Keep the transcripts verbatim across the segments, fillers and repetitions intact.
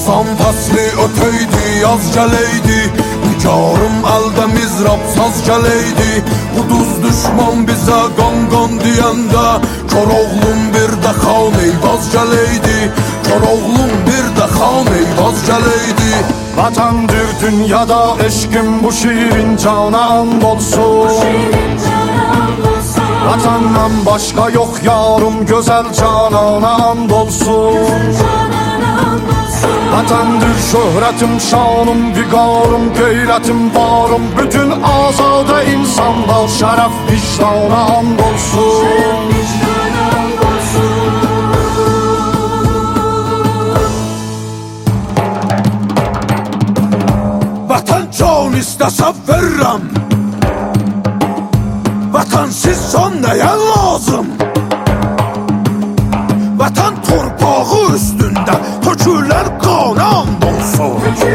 Hasan fasli öteydi, yaz gəleydi. Nigarım əldə mizrab saz gəleydi. Quduz düşman bizə qan qan deyəndə, Koroğlum bir də xan eyvaz gəleydi. Koroğlum bir də xan eyvaz gəleydi. Vatandır dünyada eşkim, bu şiirin cana and olsun. Vatandan başka yok yarım, güzel canana and olsun. Vatandır şöhretim, şanım, vigarım, gayretim, varım. Bütün azade insanda şeref vicdana and olsun. Vatan can istəsə verirəm. Vatansız son nəyə lazım? Vatan torpağı üstündə tökülən qana and olsun.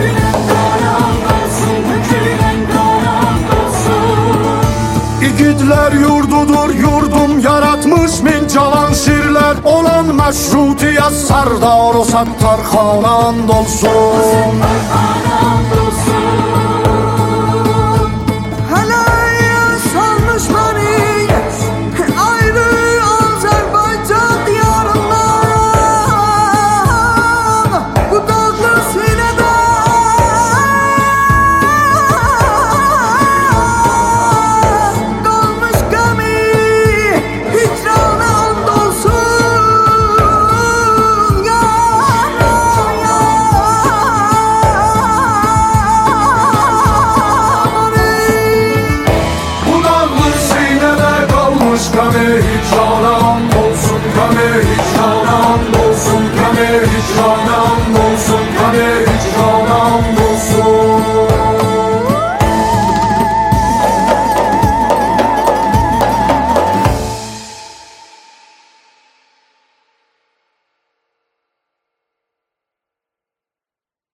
İgidler yurdudur yurdum, yaratmış min cavan şirler. Olan meşrutiyet serdar o Sattarxana and olsun.